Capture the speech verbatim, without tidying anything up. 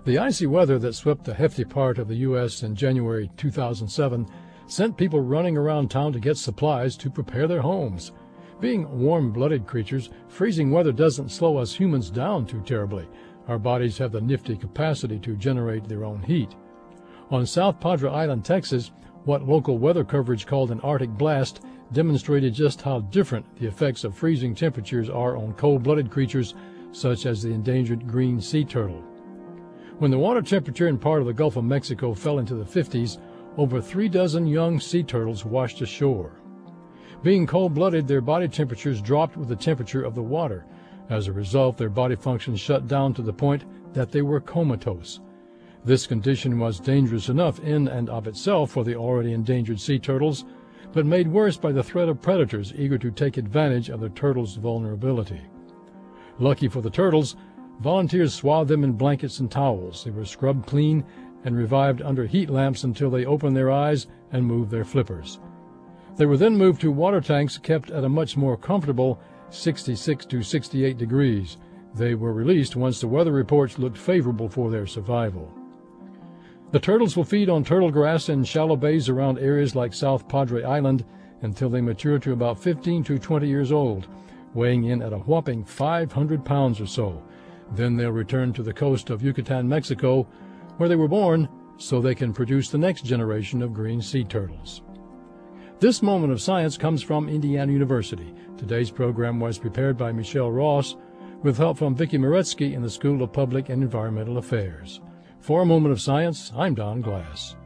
The icy weather that swept a hefty part of the U S in January two thousand seven sent people running around town to get supplies to prepare their homes. Being warm-blooded creatures, freezing weather doesn't slow us humans down too terribly. Our bodies have the nifty capacity to generate their own heat. On South Padre Island, Texas, what local weather coverage called an Arctic blast demonstrated just how different the effects of freezing temperatures are on cold-blooded creatures such as the endangered green sea turtle. When the water temperature in part of the Gulf of Mexico fell into the fifties, over three dozen young sea turtles washed ashore. Being cold-blooded, their body temperatures dropped with the temperature of the water. As a result, their body functions shut down to the point that they were comatose. This condition was dangerous enough in and of itself for the already endangered sea turtles, but made worse by the threat of predators eager to take advantage of the turtles' vulnerability. Lucky for the turtles, volunteers swathed them in blankets and towels. They were scrubbed clean and revived under heat lamps until they opened their eyes and moved their flippers. They were then moved to water tanks kept at a much more comfortable sixty-six to sixty-eight degrees. They were released once the weather reports looked favorable for their survival. The turtles will feed on turtle grass in shallow bays around areas like South Padre Island until they mature to about fifteen to twenty years old, weighing in at a whopping five hundred pounds or so. Then they'll return to the coast of Yucatan, Mexico, where they were born, so they can produce the next generation of green sea turtles. This moment of science comes from Indiana University. Today's program was prepared by Michelle Ross with help from Vicki Moretsky in the School of Public and Environmental Affairs. For a Moment of Science, I'm Don Glass.